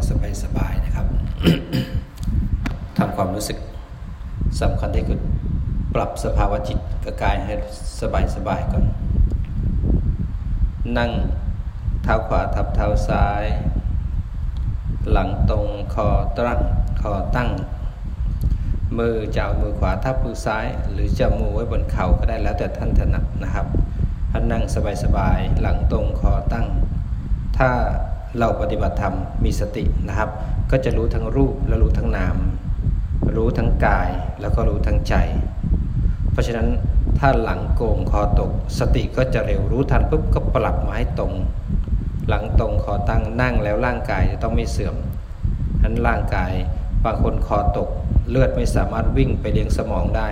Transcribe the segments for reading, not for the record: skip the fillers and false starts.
สบายๆนะครับ ทำความรู้สึกสำคัญที่คือปรับสภาวะจิตกับกายให้สบายๆก่อนนั่งเท้าขวาทับเท้าซ้ายหลังตรงคอตั้งมือจะเอามือขวาทับมือซ้ายหรือจะมือไว้บนเข่าก็ได้แล้วแต่ท่านถนัดนะครับท่านนั่งสบายๆหลังตรงคอตั้งถ้าเราปฏิบัติธรรมมีสตินะครับก็จะรู้ทั้งรูปและรู้ทั้งนามรู้ทั้งกายแล้วก็รู้ทั้งใจเพราะฉะนั้นถ้าหลังโก่งคอตกสติก็จะเร็วรู้ทันปุ๊บก็ปรับมาให้ตรงหลังตรงคอตั้งนั่งแล้วร่างกายจะต้องไม่เสื่อมนั้นร่างกายบางคนคอตกเลือดไม่สามารถวิ่งไปเลี้ยงสมองได้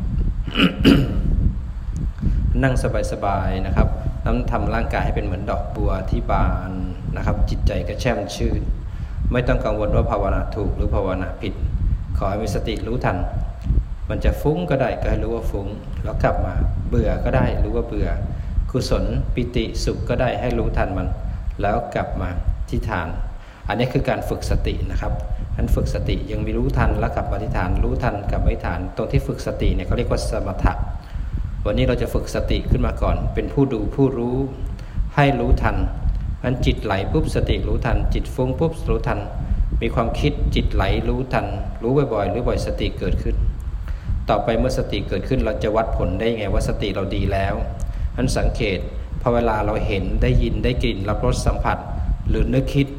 นั่งสบายๆนะครับน้ำทำร่างกายให้เป็นเหมือนดอกบัวที่บานนะครับจิตใจก็แช่มชื่นไม่ต้องกังวลว่าภาวนาถูกหรือภาวนาผิดขอให้มีสติรู้ทันมันจะฟุ้งก็ได้ก็ให้รู้ว่าฟุ้งแล้วกลับมาเบื่อก็ได้รู้ว่าเบื่อกุศลปิติสุขก็ได้ให้รู้ทันมันแล้วกลับมาที่ฐานอันนี้คือการฝึกสตินะครับนั้นฝึกสติยังมีรู้ทันแล้วกลับมาที่ฐานรู้ทันกลับมาที่ฐานตรงที่ฝึกสติเนี่ยเขาเรียกว่าสมถะวันนี้เราจะฝึกสติขึ้นมาก่อนเป็นผู้ดูผู้รู้ให้รู้ทันนั้นจิตไหลปุ๊บสติรู้ทันจิตฟุ้งปุ๊บรู้ทันมีความคิดจิตไหลรู้ทันรู้บ่อยๆหรือบ่อยสติเกิดขึ้นต่อไปเมื่อสติเกิดขึ้นเราจะวัดผลได้ไงว่าสติเราดีแล้วนั้นสังเกตพอเวลาเราเห็นได้ยินได้กลิ่นรับรสสัมผัสหรือนึกคิด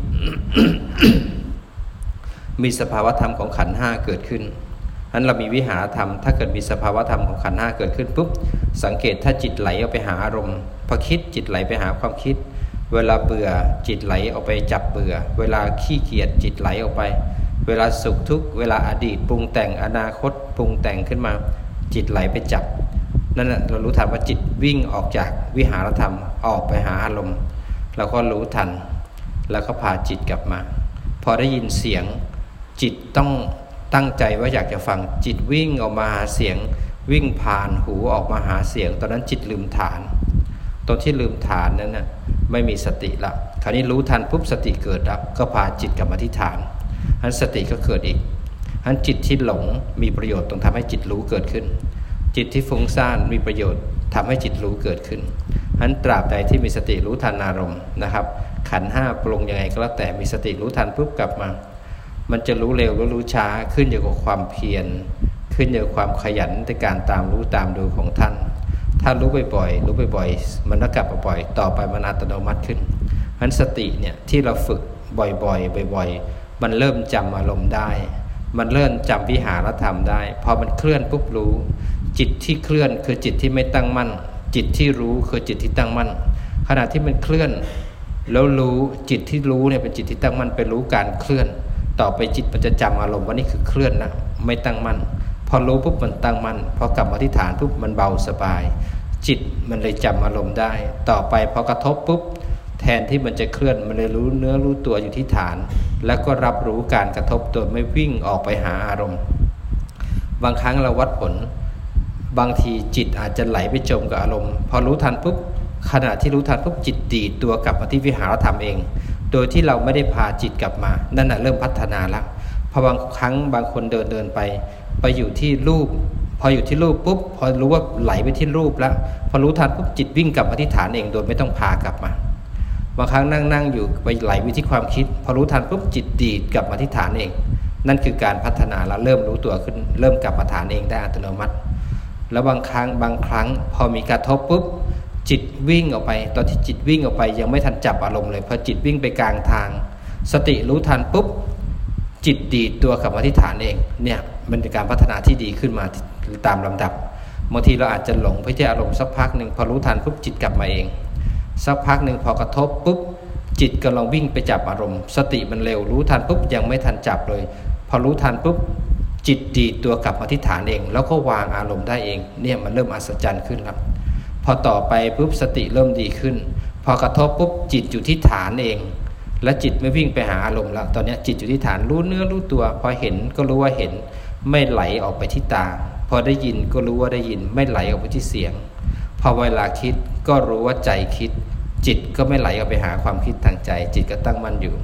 มีสภาวธรรมของขันธ์ห้าเกิดขึ้นนั้นเรามีวิหารธรรมถ้าเกิดมีสภาวธรรมของขันธ์ห้าเกิดขึ้นปุ๊บสังเกตถ้าจิตไหลออกไปหาอารมณ์พอคิดจิตไหลไปหาความคิดเวลาเบื่อจิตไหลออกไปจับเบื่อเวลาขี้เกียจจิตไหลออกไปเวลาสุขทุกข์เวลาอดีตปรุงแต่งอนาคตปรุงแต่งขึ้นมาจิตไหลไปจับนั่นแหละเรารู้ทันว่าจิตวิ่งออกจากวิหารธรรมออกไปหาอารมณ์เราก็รู้ทันแล้วก็พาจิตกลับมาพอได้ยินเสียงจิตต้องตั้งใจว่าอยากจะฟังจิตวิ่งออกมาหาเสียงวิ่งผ่านหูออกมาหาเสียงตอนนั้นจิตลืมฐานตรงที่ลืมฐานนั้นน่ะไม่มีสติละคราวนี้รู้ทันปุ๊บสติเกิดแล้วก็พาจิตกลับมาที่ฐานอันสติก็เกิดอีกอันจิตที่หลงมีประโยชน์ตรงทำให้จิตรู้เกิดขึ้นจิตที่ฟุ้งซ่านมีประโยชน์ทำให้จิตรู้เกิดขึ้นอันตราบใดที่มีสติรู้ทันอารมณ์นะครับขันธ์ห้าปรุงยังไงก็แล้วแต่มีสติรู้ทันปุ๊บกลับมามันจะรู้เร็วหรือรู้ช้าขึ้นอยู่กับความเพียรขึ้นอยู่กับความขยันในการตามรู้ตามดูของท่านถ้ารู้บ่อยๆรู้บ่อยๆมันก็กลับมาบ่อยต่อไปมันอัตโนมัติขึ้นเพราะฉะนั้นสติเนี่ยที่เราฝึกบ่อยๆบ่อยๆมันเริ่มจำอารมณ์ได้มันเริ่มจำวิหารธรรมได้พอมันเคลื่อนปุ๊บรู้จิตที่เคลื่อนคือจิตที่ไม่ตั้งมั่นจิตที่รู้คือจิตที่ตั้งมั่นขณะที่มันเคลื่อนแล้วรู้จิตที่รู้เนี่ยเป็นจิตที่ตั้งมั่นไปรู้การเคลื่อนต่อไปจิตมันจะจำอารมณ์ว่านี่คือเคลื่อนนะไม่ตั้งมั่นพอรู้ปุ๊บมันตั้งมั่นพอกลับมาที่ฐานปุ๊บมันเบาสบายจิตมันเลยจำอารมณ์ได้ต่อไปพอกระทบปุ๊บแทนที่มันจะเคลื่อนมันเลยรู้เนื้อรู้ตัวอยู่ที่ฐานแล้วก็รับรู้การกระทบโดยไม่วิ่งออกไปหาอารมณ์บางครั้งเราวัดผลบางทีจิตอาจจะไหลไปจมกับอารมณ์พอรู้ทันปุ๊บขณะที่รู้ทันปุ๊บจิตดีดตัวกลับมาที่วิหารธรรมเองโดยที่เราไม่ได้พาจิตกลับมานั่นน่ะเริ่มพัฒนาละพอบางครั้งบางคนเดินไปอยู่ที่รูปพออยู่ที่รูปปุ๊บพอรู้ว่าไหลไปที่รูปแล้วพอรู้ทันปุ๊บจิตวิ่งกลับมาที่ฐานเองโดยไม่ต้องพากลับมาบางครั้งนั่งอยู่ไปไหลไปที่ความคิดพอรู้ทันปุ๊บจิตดีดกลับมาที่ฐานเองนั่นคือการพัฒนาแล้วเริ่มรู้ตัวขึ้นเริ่มกลับมาฐานเองได้อัตโนมัติแล้วบางครั้งพอมีกระทบปุ๊บจิตวิ่งออกไปตอนที่จิตวิ่งออกไปยังไม่ทันจับอารมณ์เลยพอจิตวิ่งไปกลางทางสติรู้ทันปุ๊บจิตดีดตัวกลับมาที่ฐานเองเนี่ยมันเป็นการพัฒนาที่ดีขึ้นมาตามลำดับบางทีเราอาจจะหลงไปที่อารมณ์สักพักหนึ่งพอรู้ทันปุ๊บจิตกลับมาเองสักพักหนึ่งพอกระทบปุ๊บจิตกำลังวิ่งไปจับอารมณ์สติมันเร็วรู้ทันปุ๊บยังไม่ทันจับเลยพอรู้ทันปุ๊บจิตดีดตัวกลับมาที่ฐานเองแล้วก็วางอารมณ์ได้เองเนี่ยมันเริ่มอัศจรรย์ขึ้นครับพอต่อไปปุ๊บสติเริ่มดีขึ้นพอกระทบปุ๊บจิตอยู่ที่ฐานเองและจิตไม่วิ่งไปหาอารมณ์แล้วตอนนี้จิตอยู่ที่ฐานรู้เนื้อรู้ตัวพอเห็นก็รู้ว่าเห็นไม่ไหลออกไปที่ตาพอได้ยินก็รู้ว่าได้ยินไม่ไหลออกไปที่เสียงพอเวลาคิดก็รู้ว่าใจคิดจิตก็ไม่ไหลออกไปหาความคิดทางใจจิตก็ตั้งมั่นอยู่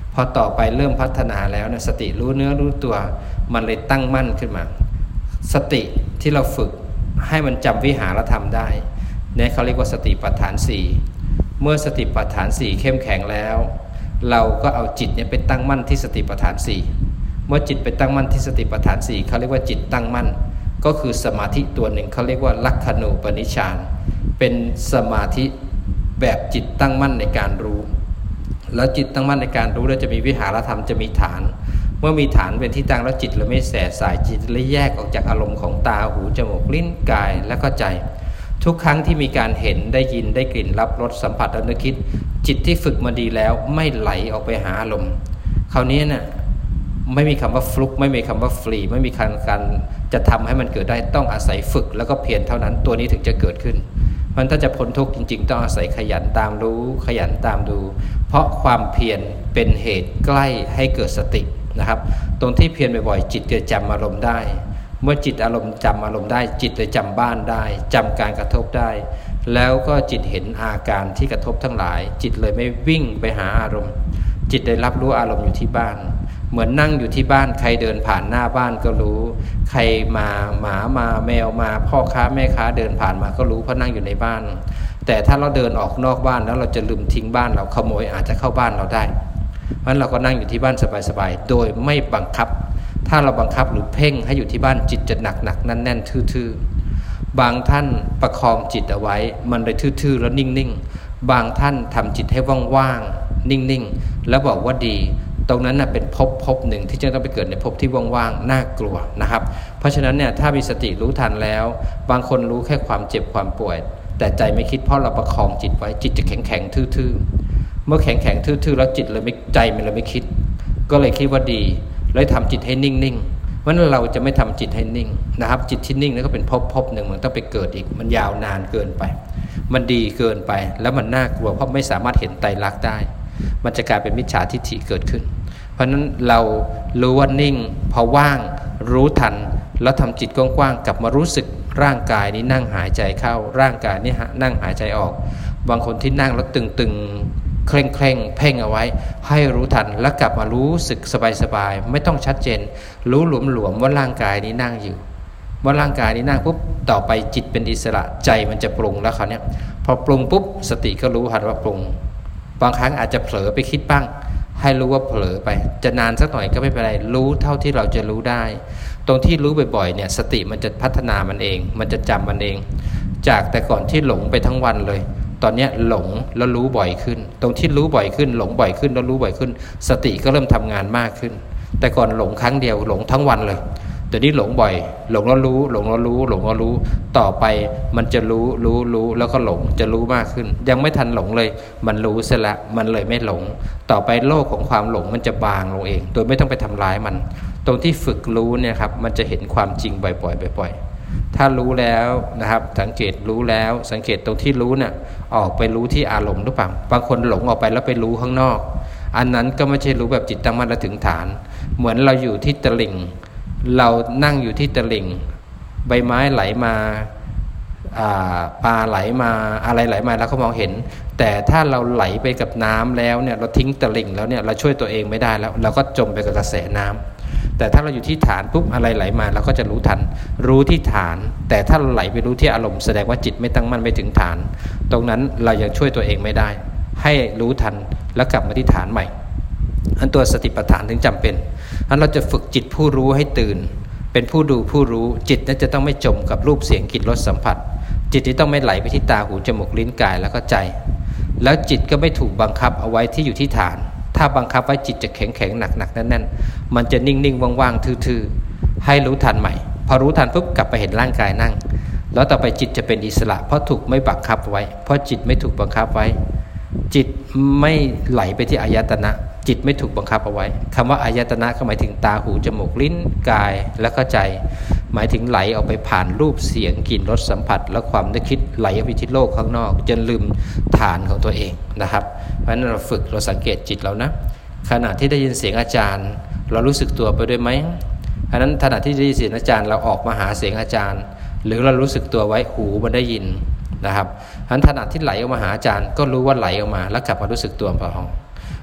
พอต่อไปเริ่มพัฒนาแล้วเนี่ยสติรู้เนื้อรู้ตัวมันเลยตั้งมั่นขึ้นมาสติที่เราฝึกให้มันจำวิหารธรรมได้เนี่ยเขาเรียกว่าสติปัฏฐาน4เมื่อสติปัฏฐาน4เข้มแข็งแล้วเราก็เอาจิตเนี่ยไปตั้งมั่นที่สติปัฏฐาน4เมื่อจิตไปตั้งมั่นที่สติปัฏฐาน4เขาเรียกว่าจิตตั้งมั่นก็คือสมาธิตัวหนึ่งเขาเรียกว่าลักขณูปนิชฌานเป็นสมาธิแบบจิตตั้งมั่นในการรู้แล้วจิตตั้งมั่นในการรู้แล้วจะมีวิหารธรรมจะมีฐานเมื่อมีฐานเป็นที่ตั้งแล้วจิตเราไม่แสสายจิตเลยแยกออกจากอารมณ์ของตาหูจมูกลิ้นกายและก็ใจทุกครั้งที่มีการเห็นได้ยินได้กลิ่นรับรสสัมผัสและนึกคิดจิตที่ฝึกมาดีแล้วไม่ไหลออกไปหาอารมณ์คราวนี้เนี่ยไม่มีคำว่าฟลุกไม่มีคำว่าฟรีไม่มีการจะทำให้มันเกิดได้ต้องอาศัยฝึกแล้วก็เพียรเท่านั้นตัวนี้ถึงจะเกิดขึ้นมันถ้าจะพ้นทุกข์จริงๆต้องอาศัยขยันตามรู้ขยันตามดูเพราะความเพียรเป็นเหตุใกล้ให้เกิดสตินะครับตรงที่เพียรบ่อยๆจิตจะจำอารมณ์ได้เมื่อจิตอารมณ์จำอารมณ์ได้จิตเลยจำบ้านได้จำการกระทบได้แล้วก็จิตเห็นอาการที่กระทบทั้งหลายจิตเลยไม่วิ่งไปหาอารมณ์จิตได้รับรู้อารมณ์อยู่ที่บ้านเหมือนนั่งอยู่ที่บ้านใครเดินผ่านหน้าบ้านก็รู้ใครมาหมามาแมวมาพ่อค้าแม่ค้าเดินผ่านมาก็รู้เพราะนั่งอยู่ในบ้านแต่ถ้าเราเดินออกนอกบ้านแล้วเราจะลืมทิ้งบ้านเราขโมยอาจจะเข้าบ้านเราได้เพราะฉะนั้นเราก็นั่งอยู่ที่บ้านสบายๆโดยไม่บังคับถ้าเราบังคับหรือเพ่งให้อยู่ที่บ้านจิตจะหนักๆแน่นๆทื่อๆบางท่านประคองจิตเอาไว้มันเลยทื่อๆแล้วนิ่งๆบางท่านทำจิตให้ว่างๆนิ่งๆแล้วบอกว่าดีตรงนั้นน่ะเป็นภพหนึ่งที่จะต้องไปเกิดในภพที่ว่างๆน่ากลัวนะครับเพราะฉะนั้นเนี่ยถ้ามีสติรู้ทันแล้วบางคนรู้แค่ความเจ็บความป่วยแต่ใจไม่คิดเพราะเราประคองจิตไว้จิตจะแข็งๆทื่อๆเมื่อแข็งๆทื่อๆแล้วจิตเลยไม่ใจมันเลยไม่คิดก็เลยคิดว่าดีเลยทำจิตให้นิ่งๆเพราะนั้นเราจะไม่ทำจิตให้นิ่งนะครับจิตที่นิ่งแล้วก็เป็นภพหนึ่งมันต้องไปเกิดอีกมันยาวนานเกินไปมันดีเกินไปแล้วมันน่ากลัวเพราะไม่สามารถเห็นไตรลักษณ์ได้มันจะกลายเป็นมิจฉาทิฏฐิเกิดขึ้นเพราะนั้นเรารู้ว่านิ่งพอว่างรู้ทันแล้วทำจิตกว้างๆกลับมารู้สึกร่างกายนี้นั่งหายใจเข้าร่างกายนี้นั่งหายใจออกบางคนที่นั่งแล้วตึงๆเคร่งเพ่งเอาไว้ให้รู้ทันแล้วกลับมารู้สึกสบายๆไม่ต้องชัดเจนรู้หลวมๆว่าร่างกายนี้นั่งอยู่ว่าร่างกายนี้นั่งปุ๊บต่อไปจิตเป็นอิสระใจมันจะปรุงแล้วคราวนี้พอปรุงปุ๊บสติก็รู้ทันว่าปรุงบางครั้งอาจจะเผลอไปคิดบ้างให้รู้ว่าเผลอไปจะนานสักหน่อยก็ไม่เป็นไรรู้เท่าที่เราจะรู้ได้ตรงที่รู้บ่อยๆเนี่ยสติมันจะพัฒนามันเองมันจะจำมันเองจากแต่ก่อนที่หลงไปทั้งวันเลยตอนนี้หลงแล้วรู้บ่อยขึ้นตรงที่รู้บ่อยขึ้นหลงบ่อยขึ้นแล้วรู้บ่อยขึ้นสติก็เริ่มทำงานมากขึ้นแต่ก่อนหลงครั้งเดียวหลงทั้งวันเลยเดี๋ยวนี้หลงบ่อยหลงแล้วรู้หลงแล้วรู้หลงแล้วรู้ต่อไปมันจะรู้แล้วก็หลงจะรู้มากขึ้นยังไม่ทันหลงเลยมันรู้เสียละมันเลยไม่หลงต่อไปโลกของความหลงมันจะบางลงเองโดยไม่ต้องไปทำร้ายมันตรงที่ฝึกรู้เนี่ยครับมันจะเห็นความจริงบ่อยๆถ้ารู้แล้วนะครับสังเกตรู้แล้วสังเกตตรงที่รู้เนี่ยออกไปรู้ที่อารมณ์หรือเปล่าบางคนหลงออกไปแล้วไปรู้ข้างนอกอันนั้นก็ไม่ใช่รู้แบบจิตตั้งมั่นและถึงฐานเหมือนเราอยู่ที่ตลิ่งเรานั่งอยู่ที่ตลิ่งใบไม้ไหลมาปลาไหลมาอะไรไหลมาแล้วก็มองเห็นแต่ถ้าเราไหลไปกับน้ำแล้วเนี่ยเราทิ้งตลิ่งแล้วเนี่ยเราช่วยตัวเองไม่ได้แล้วเราก็จมไปกับกระแสน้ำแต่ถ้าเราอยู่ที่ฐานปุ๊บอะไรไหลมาเราก็จะรู้ทันรู้ที่ฐานแต่ถ้าเราไหลไปรู้ที่อารมณ์แสดงว่าจิตไม่ตั้งมั่นไม่ถึงฐานตรงนั้นเรายังช่วยตัวเองไม่ได้ให้รู้ทันแล้วกลับมาที่ฐานใหม่อันตัวสติปัฏฐานถึงจำเป็นอันเราจะฝึกจิตผู้รู้ให้ตื่นเป็นผู้ดูผู้รู้จิตนั้นจะต้องไม่จมกับรูปเสียงกลิ่นรสสัมผัสจิตที่ต้องไม่ไหลไปที่ตาหูจมูกลิ้นกายแล้วก็ใจแล้วจิตก็ไม่ถูกบังคับเอาไว้ที่อยู่ที่ฐานถ้าบังคับไว้จิตจะแข็งหนักแน่นมันจะนิ่งว่างๆทื่อๆให้รู้ทันใหม่พอรู้ทันปุ๊บกลับไปเห็นร่างกายนั่งแล้วต่อไปจิตจะเป็นอิสระเพราะถูกไม่บังคับไว้เพราะจิตไม่ถูกบังคับไว้จิตไม่ไหลไปที่อายตนะจิตไม่ถูกบังคับเอาไว้คำว่าอายตนะก็หมายถึงตาหูจมูกลิ้นกายและก็ใจหมายถึงไหลออกไปผ่านรูปเสียงกลิ่นรสสัมผัสและความนึกคิดไหลออกไปที่โลกข้างนอกจนลืมฐานของตัวเองนะครับเพราะฉะนั้นเราฝึกเราสังเกตจิตเรานะขณะที่ได้ยินเสียงอาจารย์เรารู้สึกตัวไปด้วยไหมเพราะฉะนั้นขณะที่ได้ยินเสียงอาจารย์เราออกมาหาเสียงอาจารย์หรือเรารู้สึกตัวไว้หูมันได้ยินนะครับเพราะฉะนั้นขณะที่ไหลออกมาหาอาจารย์ก็รู้ว่าไหลออกมาแล้วกลับมารู้สึกตัวพอ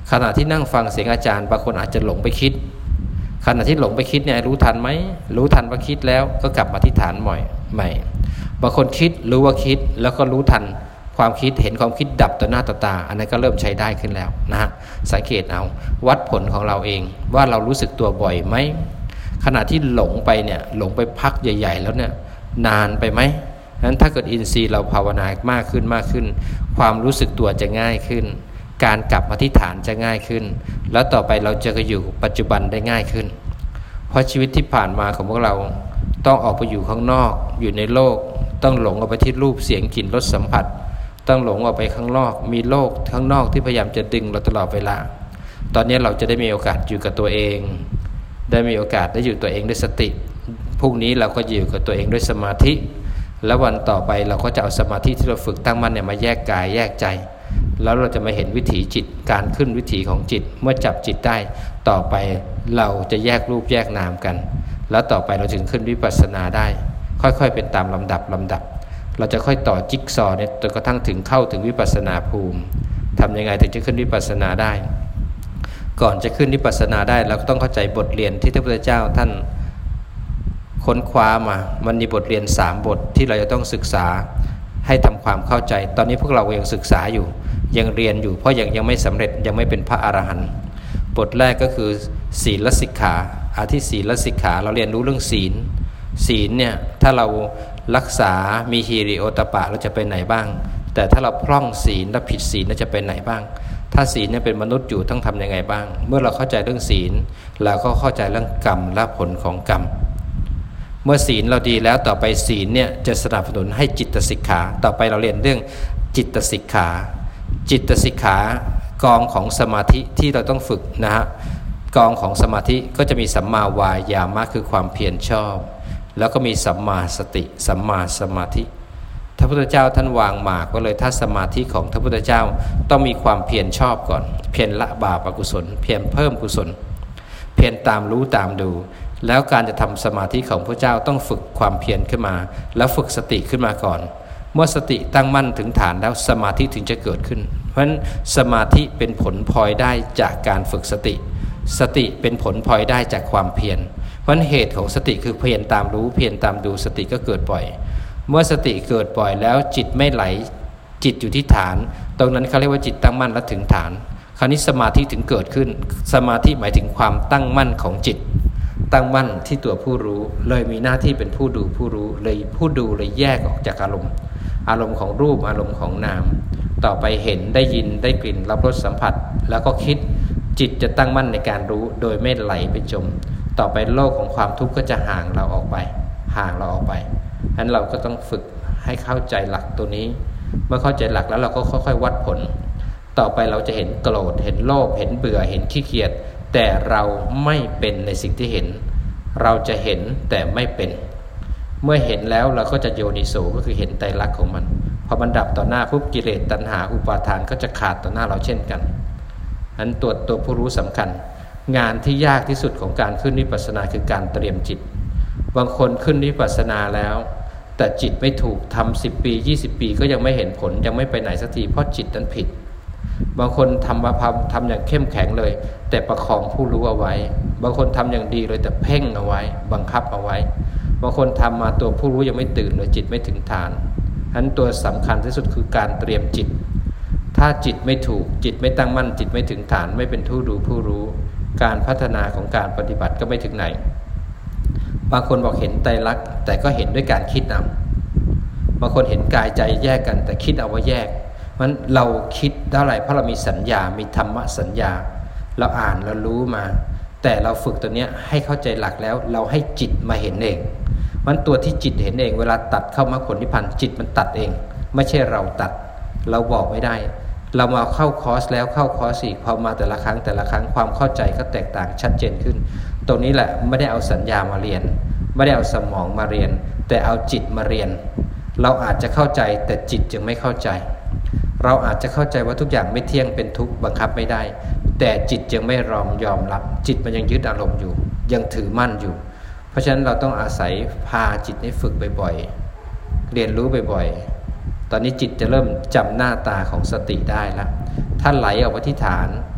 ขณะที่นั่งฟังเสียงอาจารย์บางคนอาจจะหลงไปคิดขณะที่หลงไปคิดเนี่ยรู้ทันไหมรู้ทันว่าคิดแล้วก็กลับมาที่ฐานใหม่บางคนคิดรู้ว่าคิดแล้วก็รู้ทันความคิดเห็นความคิดดับต่อหน้าต่อตาอันนั้นก็เริ่มใช้ได้ขึ้นแล้วนะฮะสังเกตเอาวัดผลของเราเองว่าเรารู้สึกตัวบ่อยไหมขณะที่หลงไปเนี่ยหลงไปพักใหญ่ๆแล้วเนี่ยนานไปไหมนั้นถ้าเกิดอินทรีย์เราภาวนามากขึ้นความรู้สึกตัวจะง่ายขึ้นการกลับมาที่ฐานจะง่ายขึ้นแล้วต่อไปเราจะอยู่ปัจจุบันได้ง่ายขึ้นเพราะชีวิตที่ผ่านมาของพวกเราต้องออกไปอยู่ข้างนอกอยู่ในโลกต้องหลงออกไปที่รูปเสียงกลิ่นรสสัมผัสต้องหลงออกไปข้างนอกมีโลกข้างนอกที่พยายามจะดึงเราตลอดเวลาตอนนี้เราจะได้มีโอกาสอยู่กับตัวเองได้มีโอกาสได้อยู่ตัวเองด้วยสติพรุ่งนี้เราก็อยู่กับตัวเองด้วยสมาธิแล้ววันต่อไปเราก็จะเอาสมาธิที่เราฝึกตั้งมั่นเนี่ยมาแยกกายแยกใจแล้วเราจะมาเห็นวิถีจิตการขึ้นวิถีของจิตเมื่อจับจิตได้ต่อไปเราจะแยกรูปแยกนามกันแล้วต่อไปเราถึงขึ้นวิปัสสนาได้ค่อยๆเป็นตามลำดับเราจะค่อยต่อจิ๊กซอว์เนี่ยจนกระทั่งถึงเข้าถึงวิปัสสนาภูมิทำยังไงถึงจะขึ้นวิปัสสนาได้ก่อนจะขึ้นวิปัสสนาได้เราก็ต้องเข้าใจบทเรียนที่พระพุทธเจ้าท่านค้นคว้ามามันมีบทเรียน3บทที่เราจะต้องศึกษาให้ทำความเข้าใจตอนนี้พวกเรายังศึกษาอยู่ยังเรียนอยู่เพราะยังไม่สำเร็จยังไม่เป็นพระอรหันต์บทแรกก็คือศีลสิกขาอาทิศีลสิกขาเราเรียนรู้เรื่องศีลเนี่ยถ้าเรารักษามีฮีริโอตปะเราจะไปไหนบ้างแต่ถ้าเราพร่องศีลและผิดศีลเราจะไปไหนบ้างถ้าศีลเนี่ยเป็นมนุษย์อยู่ต้องทำยังไงบ้างเมื่อเราเข้าใจเรื่องศีลเราก็เข้าใจเรื่องกรรมและผลของกรรมเมื่อศีลเราดีแล้วต่อไปศีลเนี่ยจะสนับสนุนให้จิตสิกขาต่อไปเราเรียนเรื่องจิตสิกขากองของสมาธิที่เราต้องฝึกนะฮะกองของสมาธิก็จะมีสัมมาวายามะคือความเพียรชอบแล้วก็มีสัมมาสติสัมมาสมาธิพระพุทธเจ้าท่านวางหมากไว้เลยถ้าสมาธิของพระพุทธเจ้าต้องมีความเพียรชอบก่อนเพียรละบาปอกุศลเพียรเพิ่มกุศลเพียรตามรู้ตามดูแล้วการจะทำสมาธิของพระเจ้าต้องฝึกความเพียรขึ้นมาแล้วฝึกสติขึ้นมาก่อนเมื่อสติตั้งมั่นถึงฐานแล้วสมาธิถึงจะเกิดขึ้นเพราะฉะนั้นสมาธิเป็นผลพลอยได้จากการฝึกสติเป็นผลพลอยได้จากความเพียรเพราะฉะนั้นเหตุของสติคือเพียรตามรู้เพียรตามดูสติก็เกิดบ่อยเมื่อสติเกิดบ่อยแล้วจิตไม่ไหลจิตอยู่ที่ฐานตรงนั้นเขาเรียกว่าจิตตั้งมั่นและถึงฐานคราวนี้สมาธิถึงเกิดขึ้นสมาธิหมายถึงความตั้งมั่นของจิตตั้งมั่นที่ตัวผู้รู้เลยมีหน้าที่เป็นผู้ดูผู้รู้เลยผู้ดูเลยแยกออกจากอารมณ์ของรูปอารมณ์ของนามต่อไปเห็นได้ยินได้กลิ่นรับรสสัมผัสแล้วก็คิดจิตจะตั้งมั่นในการรู้โดยไม่ไหลไปจมต่อไปโลกของความทุกข์ก็จะห่างเราออกไปฉะนั้นเราก็ต้องฝึกให้เข้าใจหลักตัวนี้เมื่อเข้าใจหลักแล้วเราก็ค่อยๆวัดผลต่อไปเราจะเห็นโกรธเห็นโลภเห็นเบื่อเห็นขี้เกียจแต่เราไม่เป็นในสิ่งที่เห็นเราจะเห็นแต่ไม่เป็นเมื่อเห็นแล้วเราก็จะโยนิโสก็คือเห็นไตรลักษณ์ของมันพอมันดับต่อหน้าปุ๊บกิเลสตัณหาอุปาทานก็จะขาดต่อหน้าเราเช่นกันอันตัวผู้รู้สำคัญงานที่ยากที่สุดของการขึ้นวิปัสสนาคือการเตรียมจิตบางคนขึ้นวิปัสสนาแล้วแต่จิตไม่ถูกทำ10 ปี 20 ปีก็ยังไม่เห็นผลยังไม่ไปไหนสักทีเพราะจิตนั้นผิดบางคนทำอย่างเข้มแข็งเลยแต่ประคองผู้รู้เอาไว้บางคนทำอย่างดีเลยแต่เพ่งเอาไว้บังคับเอาไว้บางคนทำมาตัวผู้รู้ยังไม่ตื่นเลยจิตไม่ถึงฐานฉะนั้นตัวสำคัญที่สุดคือการเตรียมจิตถ้าจิตไม่ถูกจิตไม่ตั้งมั่นจิตไม่ถึงฐานไม่เป็นผู้ดูผู้รู้การพัฒนาของการปฏิบัติก็ไม่ถึงไหนบางคนบอกเห็นไตรลักษณ์แต่ก็เห็นด้วยการคิดเอาบางคนเห็นกายใจแยกกันแต่คิดเอาว่าแยกมันเราคิดเท่าไหร่เพราะเรามีสัญญามีธรรมสัญญาเราอ่านเรารู้มาแต่เราฝึกตัวเนี้ยให้เข้าใจหลักแล้วเราให้จิตมาเห็นเองมันตัวที่จิตเห็นเองเวลาตัดเข้ามรรคผลนิพพานจิตมันตัดเองไม่ใช่เราตัดเราบอกไม่ได้เรามาเข้าคอร์สแล้วเข้าคอร์สอีกพอมาแต่ละครั้งความเข้าใจก็แตกต่างชัดเจนขึ้นตรงนี้แหละไม่ได้เอาสัญญามาเรียนไม่ได้เอาสมองมาเรียนแต่เอาจิตมาเรียนเราอาจจะเข้าใจแต่จิตจึงไม่เข้าใจเราอาจจะเข้าใจว่าทุกอย่างไม่เที่ยงเป็นทุกข์บังคับไม่ได้แต่จิตยังไม่ยอมรับจิตมันยังยึดอารมณ์อยู่ยังถือมั่นอยู่เพราะฉะนั้นเราต้องอาศัยพาจิตให้ฝึกบ่อยๆเรียนรู้บ่อยๆตอนนี้จิตจะเริ่มจำหน้าตาของสติได้แล้วถ้าไหลออกไปที่ฐาน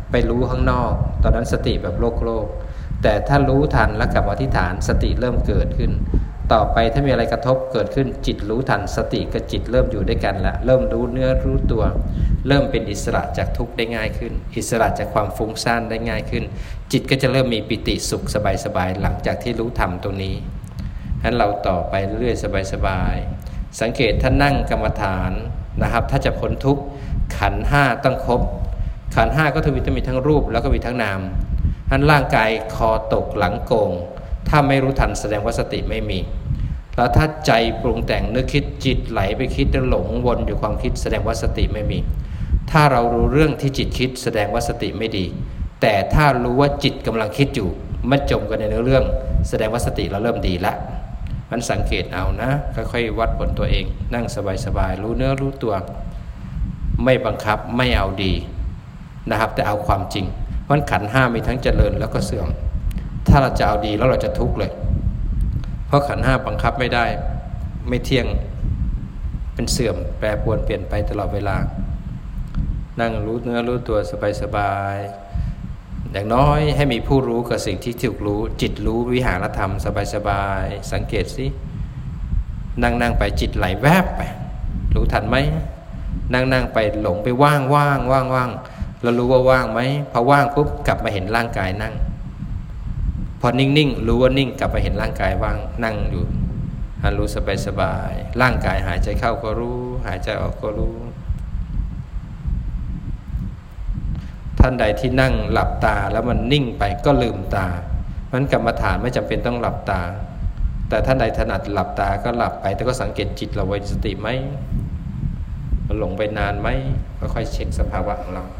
ไปรู้ข้างนอกตอนนั้นสติแบบโลกแต่ถ้ารู้ทันแล้วกลับมาที่ฐานสติเริ่มเกิดขึ้นต่อไปถ้ามีอะไรกระทบเกิดขึ้นจิตรู้ทันสติกับจิตเริ่มอยู่ด้วยกันละเริ่มรู้เนื้อรู้ตัวเริ่มเป็นอิสระจากทุกข์ได้ง่ายขึ้นอิสระจากความฟุ้งซ่านได้ง่ายขึ้นจิตก็จะเริ่มมีปิติสุขสบายๆหลังจากที่รู้ธรรมตรงนี้ฉะนั้นเราต่อไปเรื่อยสบายๆสังเกตถ้านั่งกรรมฐานนะครับถ้าจะพ้นทุกข์ขันธ์ห้าต้องครบขันธ์ห้าก็จะมีทั้งรูปแล้วก็มีทั้งนามฉะนั้นร่างกายคอตกหลังโก่งถ้าไม่รู้ทันแสดงว่าสติไม่มีแล้วถ้าใจปรุงแต่งนึกคิดจิตไหลไปคิดแล้วหลงวนอยู่ความคิดแสดงว่าสติไม่มีถ้าเรารู้เรื่องที่จิตคิดแสดงว่าสติไม่ดีแต่ถ้ารู้ว่าจิตกำลังคิดอยู่ไม่จมกันในเรื่องแสดงว่าสติเราเริ่มดีแล้วมันสังเกตเอานะค่อยๆวัดผลตัวเองนั่งสบายๆรู้เนื้อรู้ตัวไม่บังคับไม่เอาดีนะครับแต่เอาความจริงมันขันธ์ห้ามีทั้งเจริญแล้วก็เสื่อมถ้าเราจะเอาดีแล้วเราจะทุกข์เลยเพราะขันธ์ห้าบังคับไม่ได้ไม่เที่ยงเป็นเสื่อมแปรปรวนเปลี่ยนไปตลอดเวลานั่งรู้เนื้อรู้ตัวสบายๆอย่างน้อยให้มีผู้รู้กับสิ่งที่ถูกรู้จิตรู้วิหารธรรมสบายๆสังเกตสินั่งไปจิตไหลแวบไปรู้ทันไหมนั่งไปหลงไปว่างเรารู้ว่าว่างไหมพอว่างปุ๊บกลับมาเห็นร่างกายนั่งพอนิ่งๆรู้ว่านิ่งกลับมาเห็นร่างกายว่างนั่งอยู่รู้สบายๆร่างกายหายใจเข้าก็รู้หายใจออกก็รู้ท่านใดที่นั่งหลับตาแล้วมันนิ่งไปก็ลืมตามันกรรมฐานไม่จำเป็นต้องหลับตาแต่ท่านใดถนัดหลับตาก็หลับไปแต่ก็สังเกตจิตเราไว้สติไหมมันหลงไปนานไหมค่อยๆเช็คสภาวะของเรา